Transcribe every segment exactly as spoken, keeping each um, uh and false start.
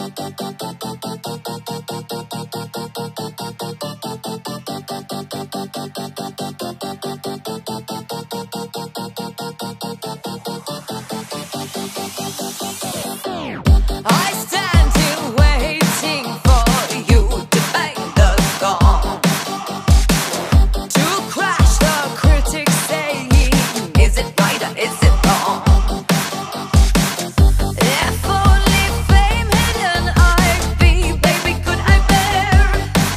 I stand here waiting for you to bang the gong, to crash the critics saying, is it right or is it wrong? If only fame had an I B, baby, could I bear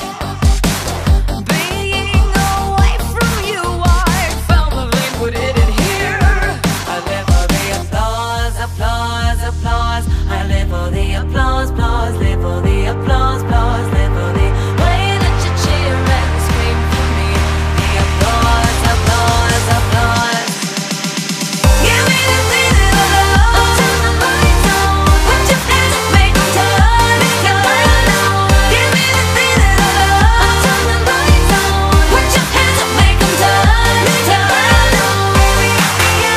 being away from you? I found the lane, put it in here. I live for the applause, applause, applause. I live for the applause, applause, live for the applause, applause, live for the way that you cheer and scream for me. The applause, applause, applause. Give me the feeling of love. Turn the lights on. Put your hands up, make them turn. Make your light on. Give me the feeling of love. Turn the lights on. Put your hands up, make them turn. Make your light on. Make it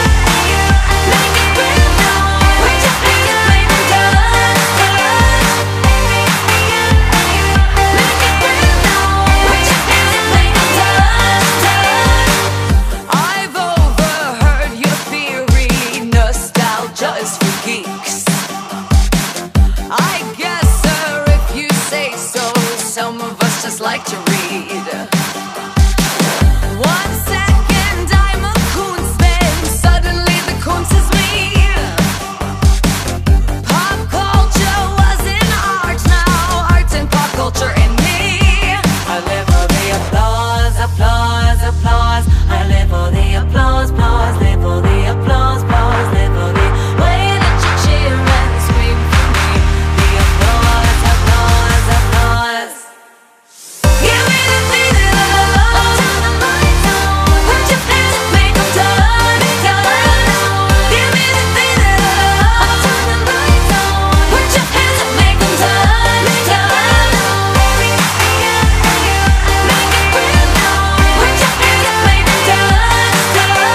real now. Put your hands up, make them turn. I've overheard your theory, nostalgia is for geeks. I guess, sir, if you say so, some of us just like to read. One second I'm a Kunstman, suddenly the Kunst is me. Pop culture was in art, now art's in pop culture in me. I live for the applause, applause, applause. I live for the applause, applause, live for the applause, applause, live for the way that you cheer and scream for me. The applause, applause, applause. Give me the feeling of love. Turn the lights on. Put your hands up, make them turn. Make your light on. Give me the feeling of love. Turn the lights on. Put your hands up, make them turn. Make your light on. Make it real now. Put your hands up, make them turn. Make it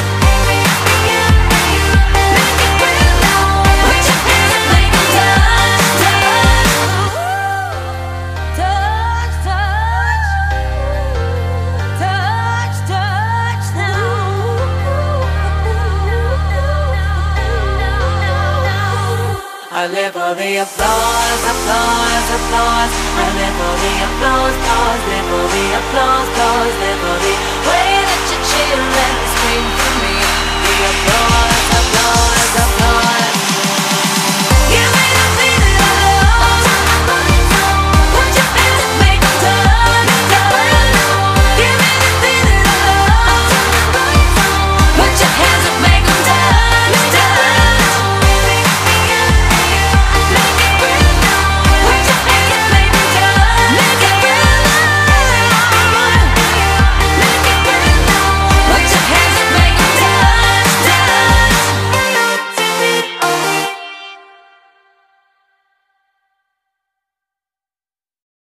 real now. Put your hands up, make them turn. Touch, touch, touch, touch now. I live for the applause, applause, applause. I live for the applause, applause, live for the applause, applause, live for the way that you cheer and scream for me. The applause.